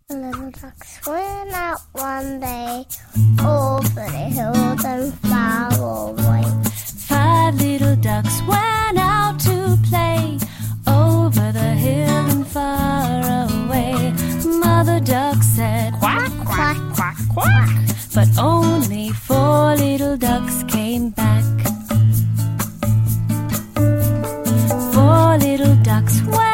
The little ducks went out one day over the hills and far away. 5 little ducks went out to play over the hill and far away. Mother duck said, Quack, quack, quack, quack. but only 4 little ducks came back. 4 little ducks went